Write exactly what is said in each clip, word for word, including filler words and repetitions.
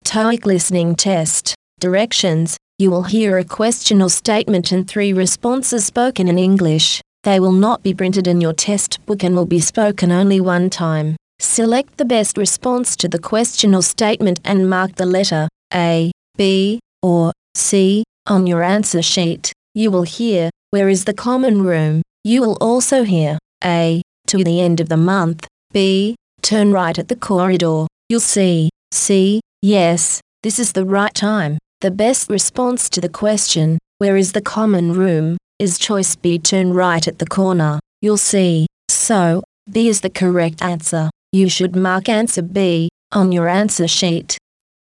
TOEIC listening test. Directions. You will hear a question or statement and three responses spoken in English. They will not be printed in your test book and will be spoken only one time. Select the best response to the question or statement and mark the letter A, B, or C on your answer sheet. You will hear, "Where is the common room?" You will also hear A, to the end of the month, B, turn right at the corridor. You'll see C, yes, this is the right time. The best response to the question, "Where is the common room?" is choice B, turn right at the corner. You'll see, so, B is the correct answer. You should mark answer B on your answer sheet.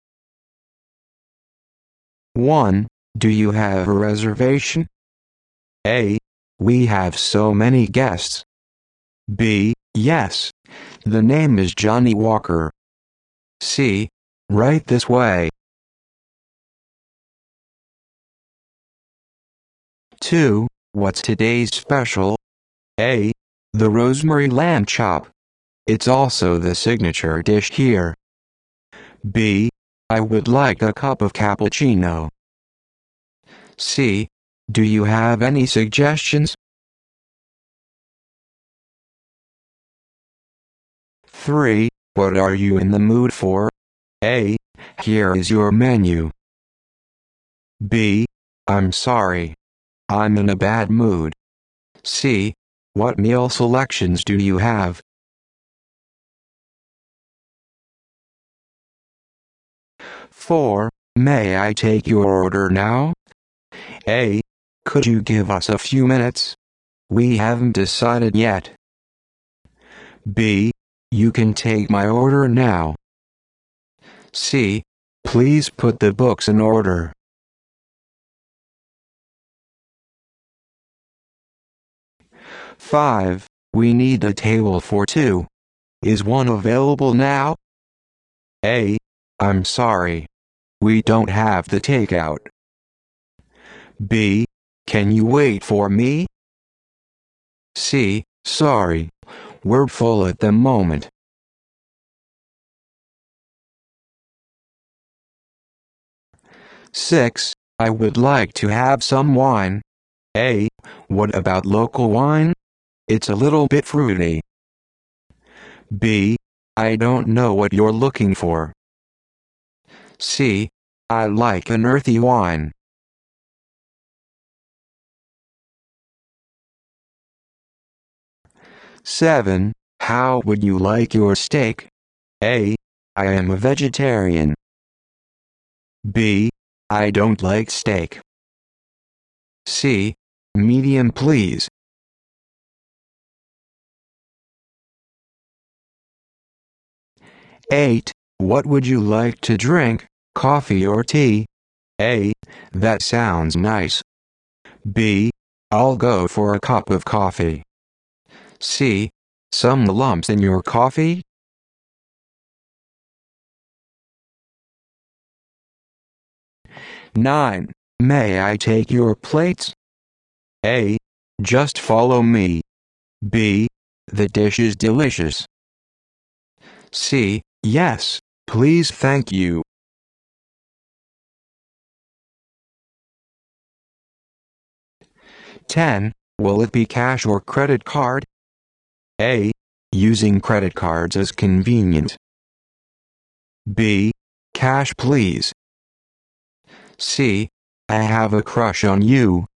one. Do you have a reservation? A. We have so many guests. B. Yes. The name is Johnny Walker. C. Right this way. two. What's today's special? A. The rosemary lamb chop. It's also the signature dish here. B. I would like a cup of cappuccino. C. Do you have any suggestions? three. What are you in the mood for? A. Here is your menu. B. I'm sorry. I'm in a bad mood. C. What meal selections do you have? four. May I take your order now? A. Could you give us a few minutes? We haven't decided yet. B. You can take my order now. C. Please put the books in order. five. We need a table for two. Is one available now? A. I'm sorry. We don't have the takeout. B. Can you wait for me? C. Sorry. We're full at the moment. six. I would like to have some wine. A. What about local wine? It's a little bit fruity. B. I don't know what you're looking for. C. I like an earthy wine. seven. How would you like your steak? A. I am a vegetarian. B. I don't like steak. C. Medium, please. eight. What would you like to drink, coffee or tea? A. That sounds nice. B. I'll go for a cup of coffee. C. Some lumps in your coffee? nine. May I take your plates? A. Just follow me. B. The dish is delicious. C. Yes, please, thank you. ten. Will it be cash or credit card? A. Using credit cards is convenient. B. Cash, please. C. I have a crush on you.